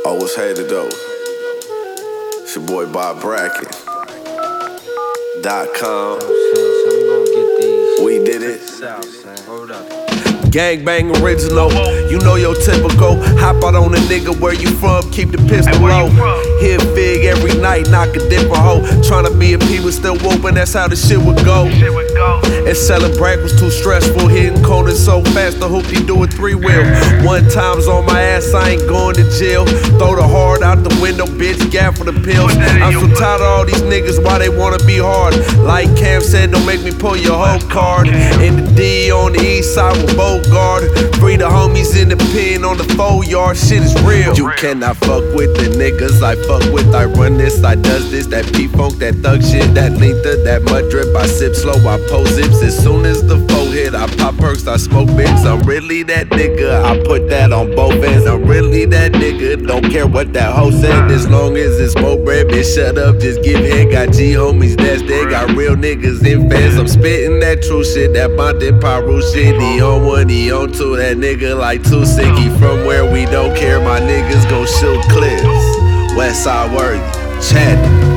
Oh, what's hated though? It's your boy Bob Brackett. .com. We did it. Hold up. Gangbang original, you know your typical. Hop out on a nigga, where you from, keep the pistol low. Hit big every night, knock a different hoe. Tryna be a P, but still whooping, that's how the shit would go. And selling brag was too stressful, hitting corners so fast, I hope you do a 3-wheel. One time's on my ass, I ain't going to jail. Throw the hard out the window, bitch, gap for the pills. I'm so tired of all these niggas, why they wanna be hard. Like Cam said, don't make me pull your whole card. In the D on the east side with Bogart. Free the homies in the pen on the 4-yard, shit is real. You cannot fuck with the niggas I fuck with. I run this, I does this, that P-Funk, that thug shit, that Letha, that mud drip. I sip slow, I pull zips. As soon as the foe hit, I pop perks, I smoke bigs. I'm really that nigga, I put that on both ends. I'm really that nigga, don't care what that hoe said. As long as it's more bread, bitch, shut up, just give head. Got G homies that's dead, got real niggas in fans. I'm spitting that true shit, that Monte Paru shit. He on one, he on two, that nigga like too sick. He from where we don't care, my niggas gon' shoot clips. Westside Worthy, Chad.